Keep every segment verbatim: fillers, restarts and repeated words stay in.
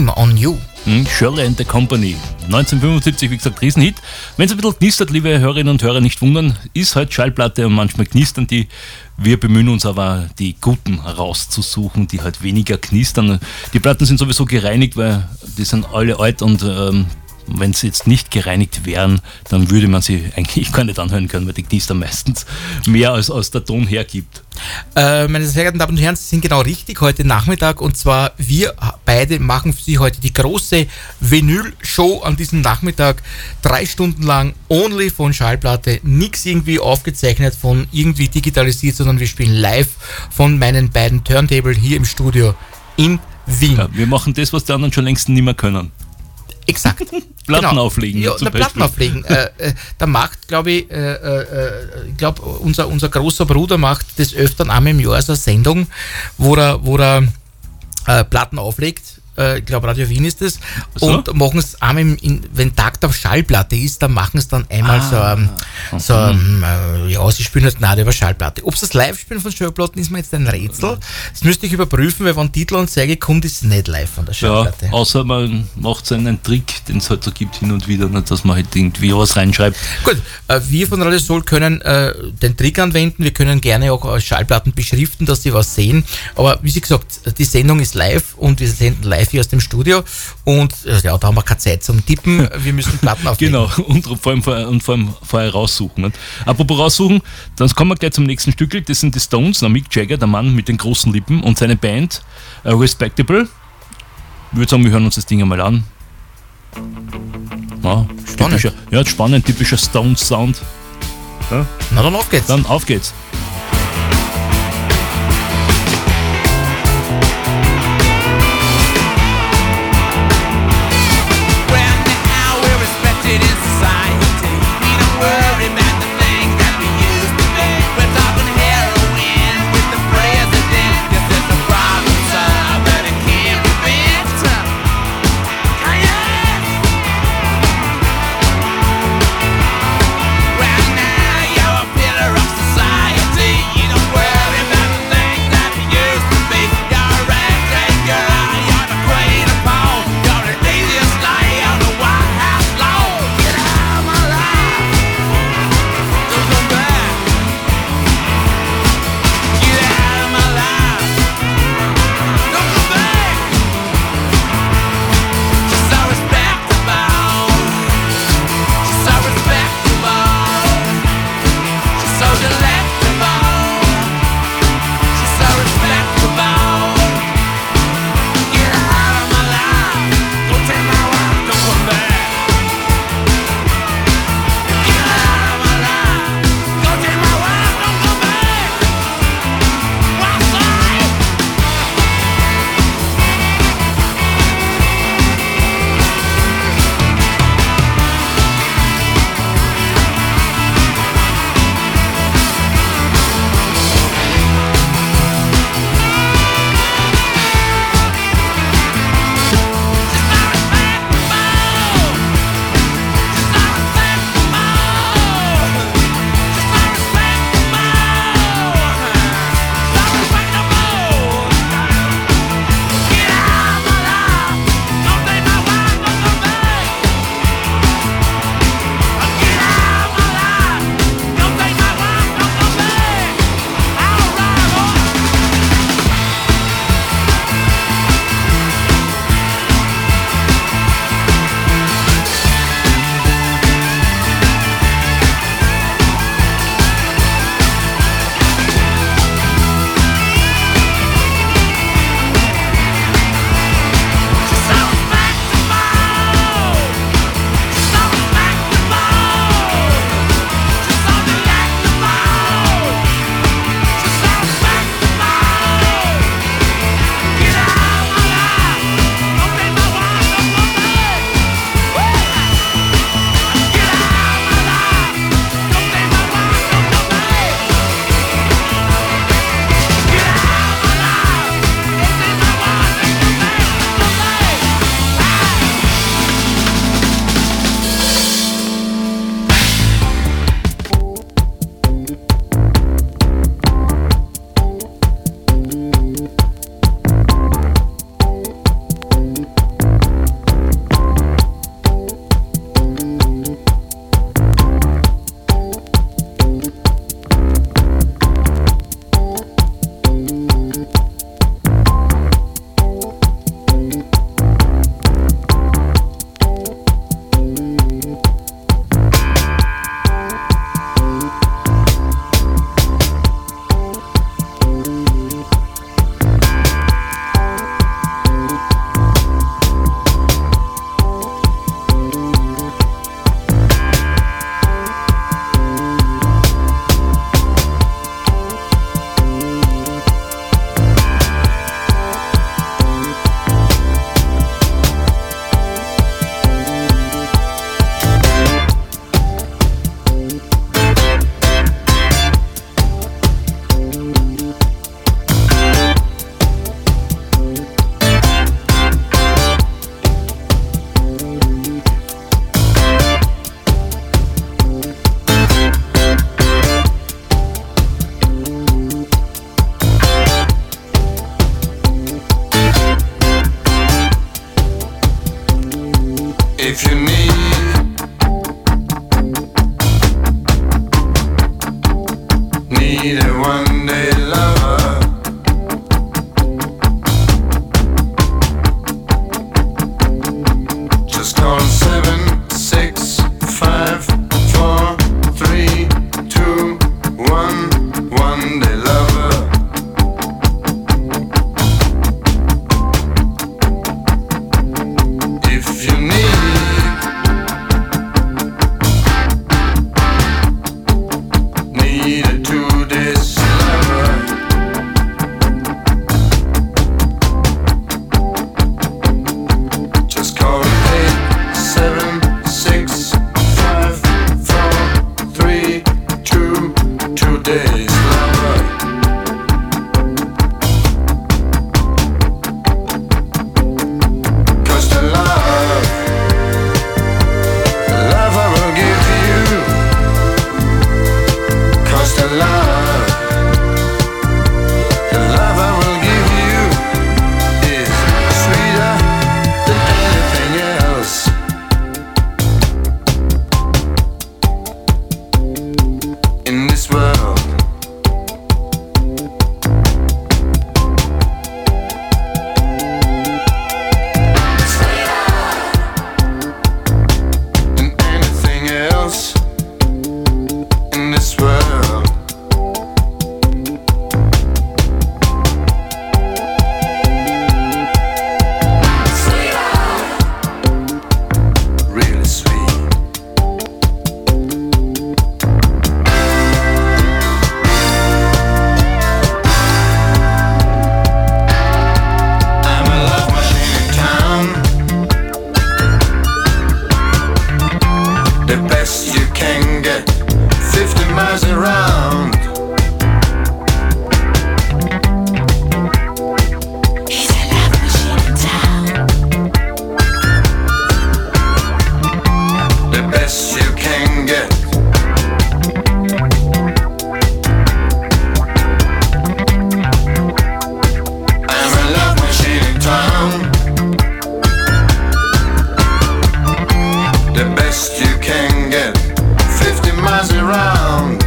Shame on You. Hm, Shirley and the Company. neunzehnhundertfünfundsiebzig, wie gesagt, Riesenhit. Wenn es ein bisschen knistert, liebe Hörerinnen und Hörer, nicht wundern, ist halt Schallplatte und manchmal knistern die. Wir bemühen uns aber, die guten rauszusuchen, die halt weniger knistern. Die Platten sind sowieso gereinigt, weil die sind alle alt und ähm, wenn sie jetzt nicht gereinigt wären, dann würde man sie eigentlich gar nicht anhören können, weil die knistern meistens mehr als, als der Ton hergibt. Äh, meine sehr geehrten Damen und Herren, Sie sind genau richtig heute Nachmittag, und zwar wir beide machen für Sie heute die große Vinyl-Show an diesem Nachmittag. Drei Stunden lang only von Schallplatte, nichts irgendwie aufgezeichnet, von irgendwie digitalisiert, sondern wir spielen live von meinen beiden Turntable hier im Studio in Wien. Ja, wir machen das, was die anderen schon längst nicht mehr können. Exakt. Platten genau. auflegen. Ja, zum Platten auflegen. äh, äh, da macht, glaube ich, äh, äh, ich glaube, unser, unser großer Bruder macht des Öfteren einmal im Jahr so eine Sendung, wo er, wo er äh, Platten auflegt. Äh, ich glaube, Radio Wien ist das. So? Und machen es einmal, im, in, wenn Tag der Schallplatte ist, dann machen es dann einmal Ah. so, ähm, so ähm, äh, ja, sie spielen halt nicht über Schallplatte. Ob sie das live spielen von Schallplatten, ist mir jetzt ein Rätsel. Das müsste ich überprüfen, weil wenn Titelanzeige kommt, ist es nicht live von der Schallplatte. Ja, außer man macht so einen Trick, den es halt so gibt hin und wieder, nicht, dass man halt irgendwie was reinschreibt. Gut, äh, wir von Radio Soul können äh, den Trick anwenden, wir können gerne auch äh, Schallplatten beschriften, dass sie was sehen, aber wie Sie gesagt, die Sendung ist live und wir senden live hier aus dem Studio und äh, ja, da haben wir keine Zeit zum Tippen, wir müssen Platten auflegen. Genau, und vor allem, vor- und vor allem vorher raussuchen. Nicht? Apropos raussuchen, dann kommen wir gleich zum nächsten Stückel, das sind die Stones, na, Mick Jagger, der Mann mit den großen Lippen und seine Band, äh, Respectable. Ich würde sagen, wir hören uns das Ding einmal an. Ja, Spannend. typischer, ja, spannend, typischer Stones-Sound. Ja, Na dann auf geht's. dann auf geht's. Well, now we're respected in society. We don't worry about the things that we used to be. We're talking heroin with the president. This is a problem, sir, but it can't be fixed. Oh, yes. Well, now you're a pillar of society. If you need need a one day lover, just call seven six five four three two one one day lover. If you need need a two days lover, just call eight seven six five four three two two days lover. Cause the love, the love I will give you. Cause the love, the love I will give you is sweeter than anything else. In this world, than anything else. In this world, really sweet. I'm a love machine in town, the best you can get, fifty miles around. He's a love machine in town. The best you can get. I'm a love machine in town. The best you can get, fifty miles around.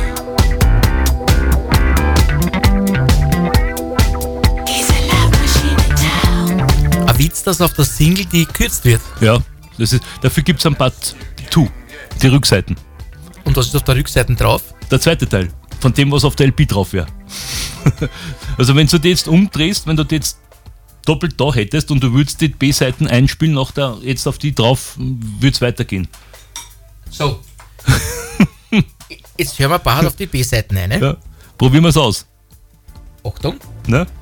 He's a love machine in town. Ein Witz, dass auf der Single die gekürzt wird. Ja, das ist, dafür gibt es ein Part zwei, die Rückseiten. Und was ist auf der Rückseite drauf? Der zweite Teil, von dem, was auf der L P drauf wäre. Also wenn du die jetzt umdrehst, wenn du die jetzt doppelt da hättest und du würdest die B-Seiten einspielen, nach der, jetzt auf die drauf, würde es weitergehen. So. Jetzt hören wir ein paar auf die B-Seiten ein. Ne? Ja. Probieren wir es aus. Achtung. Ne?